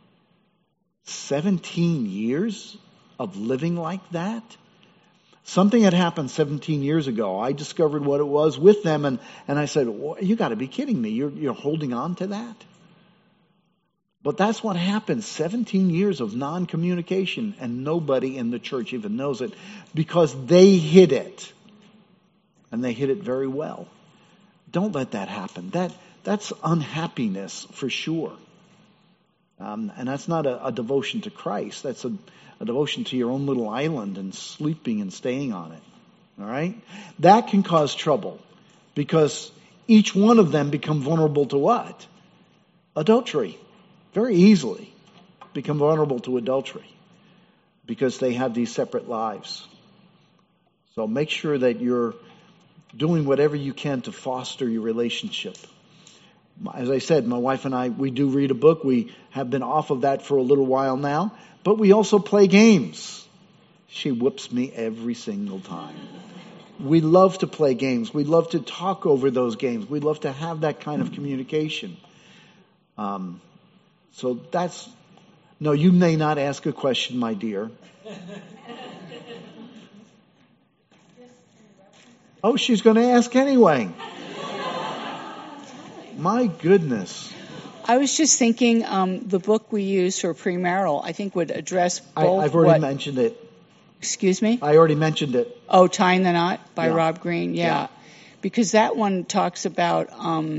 [SPEAKER 1] 17 years of living like that? Something had happened 17 years ago. I discovered what it was with them, and I said, well, you got to be kidding me. You're holding on to that? But that's what happened. 17 years of non-communication, and nobody in the church even knows it because they hid it. And they hid it very well. Don't let that happen. That's unhappiness for sure. And that's not a devotion to Christ. That's a devotion to your own little island and sleeping and staying on it. All right? That can cause trouble because each one of them become vulnerable to what? Adultery. Very easily become vulnerable to adultery because they have these separate lives. So make sure that you're doing whatever you can to foster your relationship. As I said, my wife and I, we do read a book. We have been off of that for a little while now, but we also play games. She whips me every single time. We love to play games. We love to talk over those games. We love to have that kind of communication. So no, you may not ask a question, my dear. Oh, she's going to ask anyway. My goodness.
[SPEAKER 9] I was just thinking the book we use for premarital, I think, would address both.
[SPEAKER 1] I've already mentioned it.
[SPEAKER 9] Excuse me?
[SPEAKER 1] I already mentioned it.
[SPEAKER 9] Oh, Tying the Knot by Rob Greene. Yeah. Because that one talks about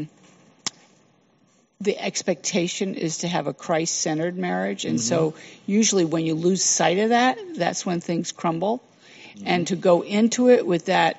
[SPEAKER 9] the expectation is to have a Christ-centered marriage. And so usually when you lose sight of that, that's when things crumble. And to go into it with that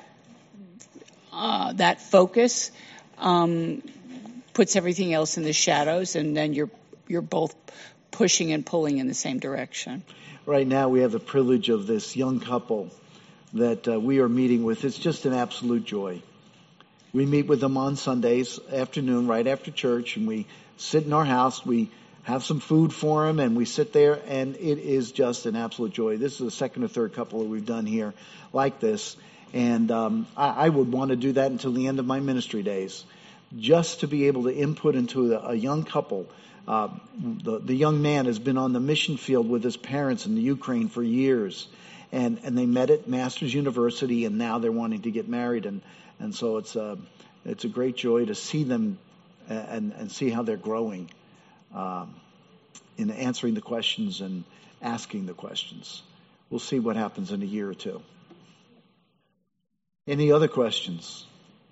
[SPEAKER 9] focus puts everything else in the shadows, and then you're both pushing and pulling in the same direction.
[SPEAKER 1] Right now we have the privilege of this young couple that we are meeting with. It's just an absolute joy. We meet with them on Sundays afternoon, right after church, and we sit in our house. We have some food for them, and we sit there, and it is just an absolute joy. This is the second or third couple that we've done here like this, and I would want to do that until the end of my ministry days, just to be able to input into a young couple. The young man has been on the mission field with his parents in the Ukraine for years, and they met at Masters University, and now they're wanting to get married, and so it's a great joy to see them and see how they're growing in answering the questions and asking the questions. We'll see what happens in a year or two. Any other questions?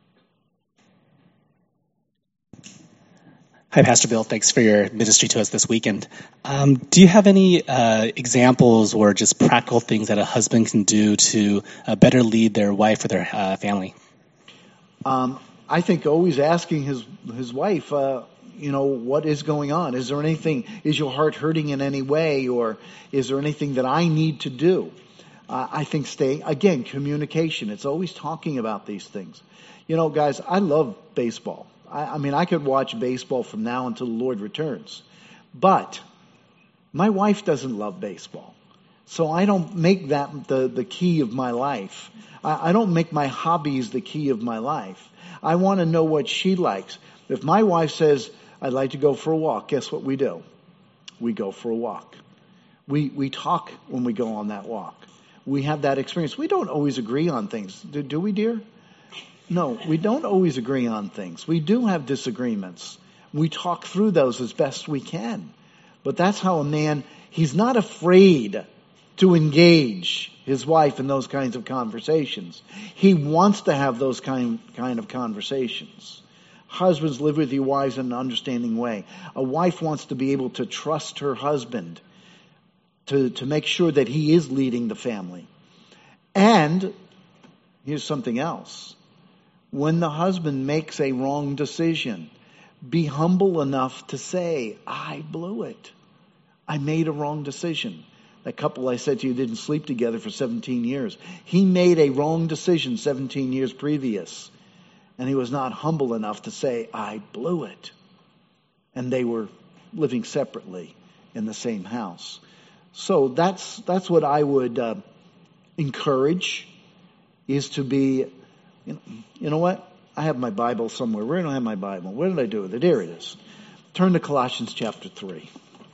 [SPEAKER 10] Hi, Pastor Bill. Thanks for your ministry to us this weekend. Do you have any examples or just practical things that a husband can do to better lead their wife or their family?
[SPEAKER 1] I think always asking his wife, what is going on? Is there anything? Is your heart hurting in any way, or is there anything that I need to do? I think communication. It's always talking about these things. Guys, I love baseball. I mean, I could watch baseball from now until the Lord returns. But my wife doesn't love baseball. So I don't make that the key of my life. I don't make my hobbies the key of my life. I want to know what she likes. If my wife says, I'd like to go for a walk. Guess what we do? We go for a walk. We talk when we go on that walk. We have that experience. We don't always agree on things. Do we, dear? No, we don't always agree on things. We do have disagreements. We talk through those as best we can. But that's how a man, he's not afraid to engage his wife in those kinds of conversations. He wants to have those kind of conversations. Husbands, live with your wives in an understanding way. A wife wants to be able to trust her husband to make sure that he is leading the family. And here's something else. When the husband makes a wrong decision, be humble enough to say, I blew it. I made a wrong decision. That couple I said to you didn't sleep together for 17 years. He made a wrong decision 17 years previous. And he was not humble enough to say, I blew it. And they were living separately in the same house. So that's what I would encourage, is to be, you know what? I have my Bible somewhere. Where do I have my Bible? Where did I do with it? There it is. Turn to Colossians chapter 3.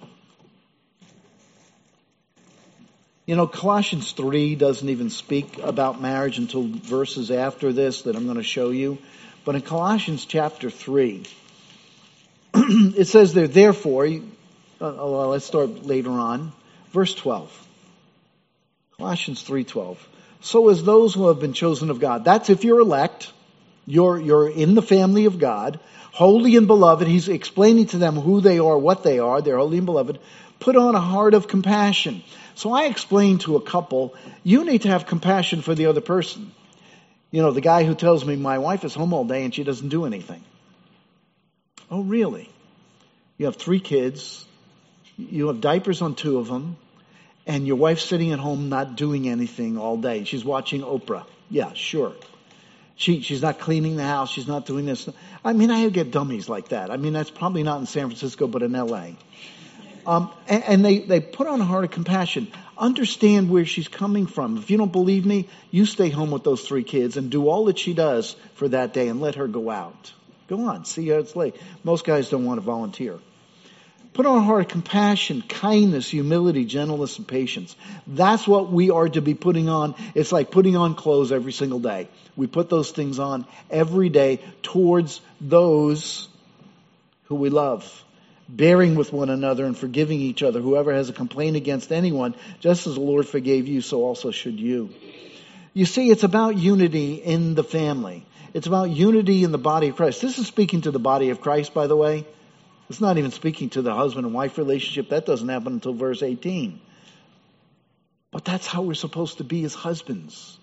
[SPEAKER 1] You know, Colossians 3 doesn't even speak about marriage until verses after this that I'm going to show you. But in Colossians chapter 3, it says there, therefore, well, let's start later on. Verse 12. Colossians 3:12. So as those who have been chosen of God. That's if you're elect. You're in the family of God. Holy and beloved. He's explaining to them who they are, what they are. They're holy and beloved. Put on a heart of compassion. So I explained to a couple, you need to have compassion for the other person. You know, the guy who tells me my wife is home all day and she doesn't do anything. Oh, really? You have 3 kids. You have diapers on 2 of them. And your wife's sitting at home not doing anything all day. She's watching Oprah. Yeah, sure. She's not cleaning the house. She's not doing this. I mean, I get dummies like that. I mean, that's probably not in San Francisco, but in L.A. And they put on a heart of compassion. Understand where she's coming from. If you don't believe me, you stay home with those 3 kids and do all that she does for that day and let her go out. Go on. See how it's late. Most guys don't want to volunteer. Put on a heart of compassion, kindness, humility, gentleness, and patience. That's what we are to be putting on. It's like putting on clothes every single day. We put those things on every day towards those who we love. Bearing with one another and forgiving each other. Whoever has a complaint against anyone, just as the Lord forgave you, so also should you. You see, it's about unity in the family. It's about unity in the body of Christ. This is speaking to the body of Christ, by the way. It's not even speaking to the husband and wife relationship. That doesn't happen until verse 18. But that's how we're supposed to be as husbands.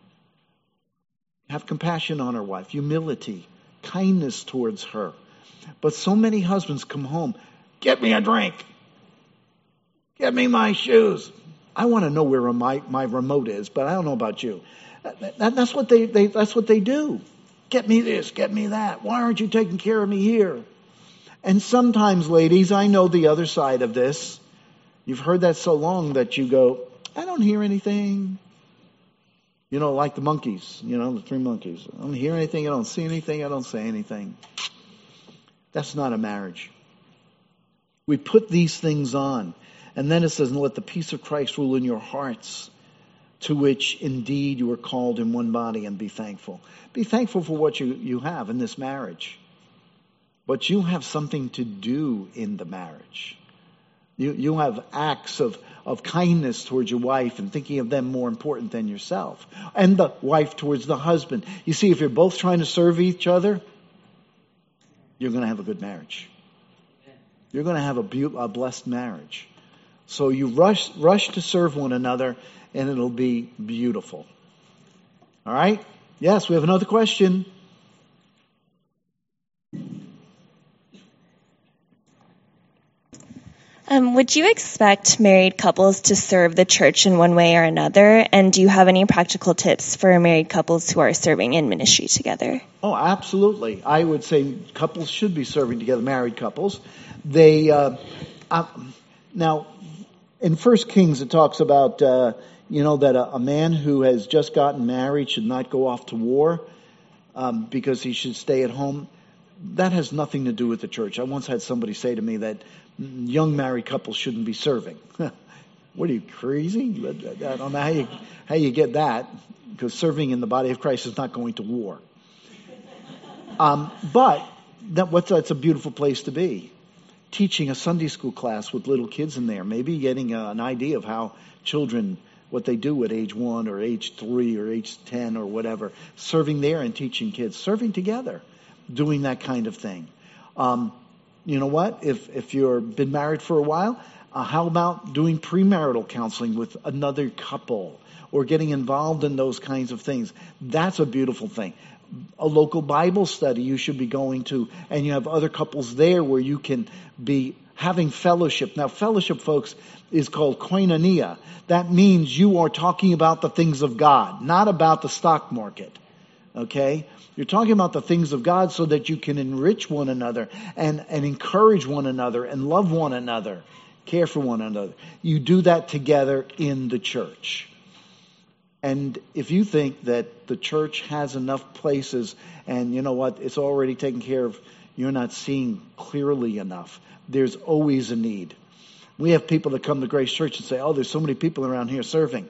[SPEAKER 1] Have compassion on our wife, humility, kindness towards her. But so many husbands come home, get me a drink. Get me my shoes. I want to know where my remote is, but I don't know about you. That's what they do. Get me this, get me that. Why aren't you taking care of me here? And sometimes, ladies, I know the other side of this. You've heard that so long that you go, I don't hear anything. You know, like the monkeys, the 3 monkeys. I don't hear anything, I don't see anything, I don't say anything. That's not a marriage. We put these things on. And then it says, and let the peace of Christ rule in your hearts, to which indeed you are called in one body, and be thankful. Be thankful for what you have in this marriage. But you have something to do in the marriage. You have acts of kindness towards your wife and thinking of them more important than yourself. And the wife towards the husband. You see, if you're both trying to serve each other, you're going to have a good marriage. You're going to have a blessed marriage. So you rush to serve one another, and it'll be beautiful. All right? Yes, we have another question.
[SPEAKER 11] Would you expect married couples to serve the church in one way or another? And do you have any practical tips for married couples who are serving in ministry together?
[SPEAKER 1] Oh, absolutely. I would say couples should be serving together, married couples. They now, in 1 Kings, it talks about, that a man who has just gotten married should not go off to war because he should stay at home. that has nothing to do with the church. I once had somebody say to me that young married couples shouldn't be serving. What are you, crazy? I don't know how you get that, because serving in the body of Christ is not going to war. But that's a beautiful place to be. Teaching a Sunday school class with little kids in there, maybe getting an idea of how children, what they do at age 1 or age 3 or age 10 or whatever, serving there and teaching kids, serving together, doing that kind of thing. You know what? If you've been married for a while, how about doing premarital counseling with another couple or getting involved in those kinds of things? That's a beautiful thing. A local Bible study you should be going to, and you have other couples there where you can be having fellowship. Now, fellowship, folks, is called koinonia. That means you are talking about the things of God, not about the stock market. Okay? You're talking about the things of God so that you can enrich one another and encourage one another and love one another, care for one another. You do that together in the church. And if you think that the church has enough places and you know what, it's already taken care of, you're not seeing clearly enough. There's always a need. We have people that come to Grace Church and say, oh, there's so many people around here serving.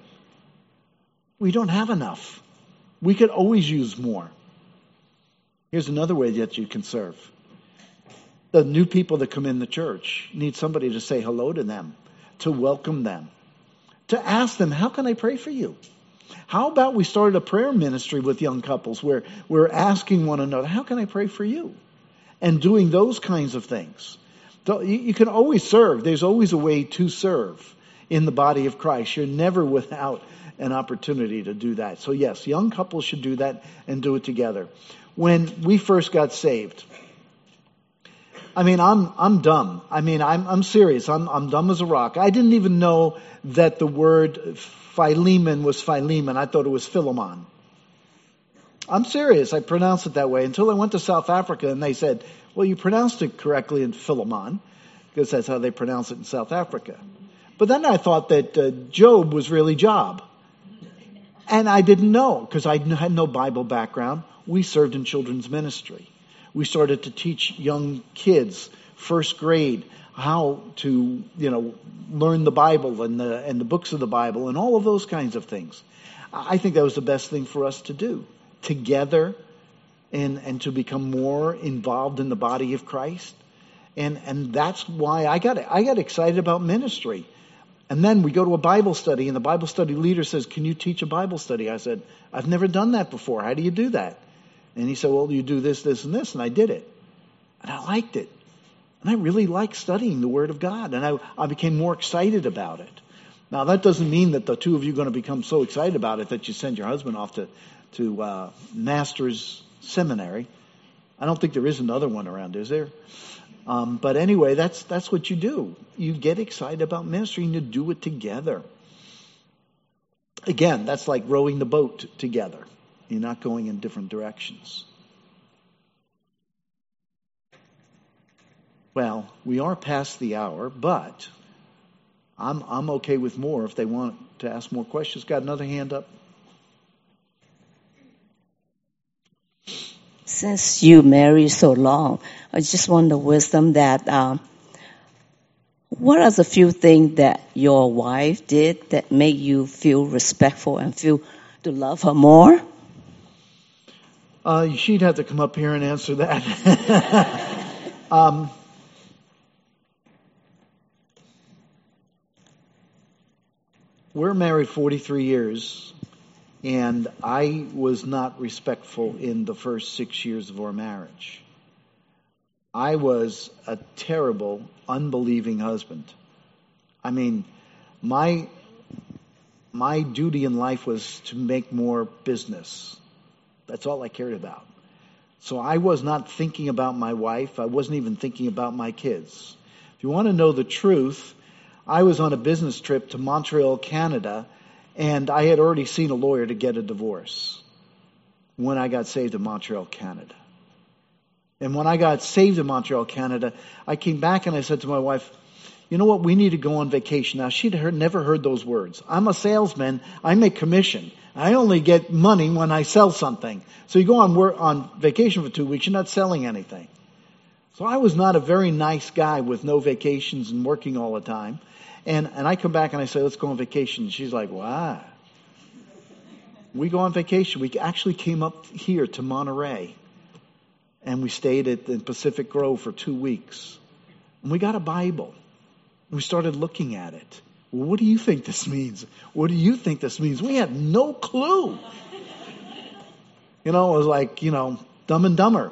[SPEAKER 1] We don't have enough. We could always use more. Here's another way that you can serve. The new people that come in the church need somebody to say hello to them, to welcome them, to ask them, how can I pray for you? How about we started a prayer ministry with young couples where we're asking one another, how can I pray for you? And doing those kinds of things. You can always serve. There's always a way to serve in the body of Christ. You're never without an opportunity to do that. So yes, young couples should do that and do it together. When we first got saved, I mean, I'm dumb. I mean, I'm serious. I'm dumb as a rock. I didn't even know that the word Philemon was Philemon. I thought it was Philemon. I'm serious. I pronounced it that way until I went to South Africa and they said, well, you pronounced it correctly in Philemon, because that's how they pronounce it in South Africa. But then I thought that Job was really Job. And I didn't know, because I had no Bible background. We served in children's ministry. We started to teach young kids, first grade, how to, learn the Bible and the books of the Bible and all of those kinds of things. I think that was the best thing for us to do together and to become more involved in the body of Christ. And that's why I got excited about ministry. And then we go to a Bible study and the Bible study leader says, can you teach a Bible study? I said, I've never done that before. How do you do that? And he said, well, you do this, this, and this. And I did it. And I liked it. And I really liked studying the Word of God. And I became more excited about it. Now, that doesn't mean that the two of you are going to become so excited about it that you send your husband off to master's seminary. I don't think there is another one around, is there? But anyway, that's what you do. You get excited about ministry and you do it together. Again, that's like rowing the boat together. You're not going in different directions. Well, we are past the hour, but I'm okay with more if they want to ask more questions. Got another hand up?
[SPEAKER 12] Since you married so long, I just want the wisdom that what are the few things that your wife did that made you feel respectful and feel to love her more?
[SPEAKER 1] She'd have to come up here and answer that. We're married 43 years, and I was not respectful in the first 6 years of our marriage. I was a terrible, unbelieving husband. I mean, my duty in life was to make more business. That's all I cared about. So I was not thinking about my wife. I wasn't even thinking about my kids. If you want to know the truth, I was on a business trip to Montreal, Canada, and I had already seen a lawyer to get a divorce when I got saved in Montreal, Canada. And when I got saved in Montreal, Canada, I came back and I said to my wife, you know what, we need to go on vacation. Now, she'd never heard those words. I'm a salesman. I make commission. I only get money when I sell something. So you go on vacation for 2 weeks, you're not selling anything. So I was not a very nice guy with no vacations and working all the time. And I come back and I say, let's go on vacation. And she's like, wow. We go on vacation. We actually came up here to Monterey. And we stayed at the Pacific Grove for 2 weeks. And we got a Bible. We started looking at it. Well, what do you think this means? What do you think this means? We had no clue. It was like, Dumb and Dumber,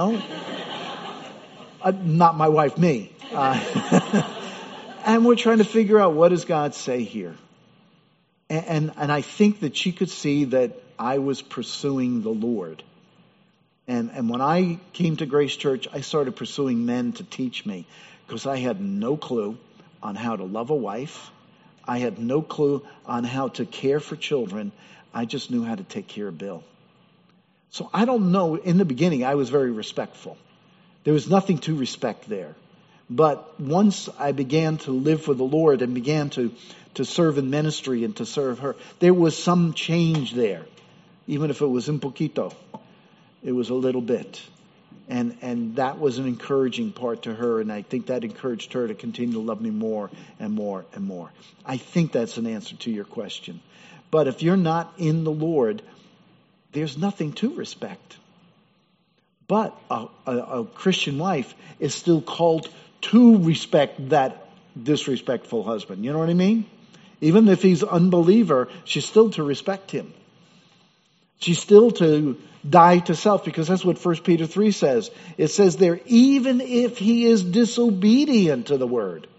[SPEAKER 1] Not my wife, me. And we're trying to figure out, what does God say here? And I think that she could see that I was pursuing the Lord. And when I came to Grace Church, I started pursuing men to teach me, because I had no clue on how to love a wife. I had no clue on how to care for children. I just knew how to take care of Bill. So I don't know, in the beginning, I was very respectful. There was nothing to respect there. But once I began to live for the Lord and began to serve in ministry and to serve her, there was some change there. Even if it was un poquito, it was a little bit. And that was an encouraging part to her, and I think that encouraged her to continue to love me more and more and more. I think that's an answer to your question. But if you're not in the Lord, there's nothing to respect. But a Christian wife is still called to respect that disrespectful husband. You know what I mean? Even if he's an unbeliever, she's still to respect him. She's still to die to self, because that's what 1 Peter 3 says. It says there, even if he is disobedient to the word.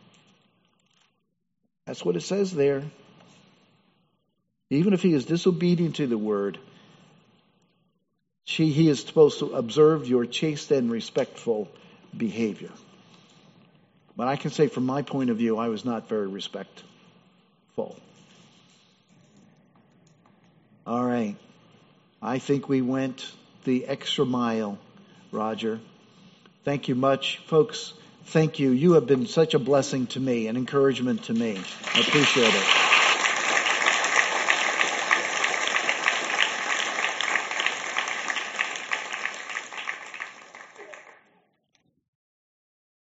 [SPEAKER 1] That's what it says there. Even if he is disobedient to the word, he is supposed to observe your chaste and respectful behavior. But I can say from my point of view, I was not very respectful. All right. I think we went the extra mile, Roger. Thank you much. Folks, thank you. You have been such a blessing to me, an encouragement to me. I appreciate it.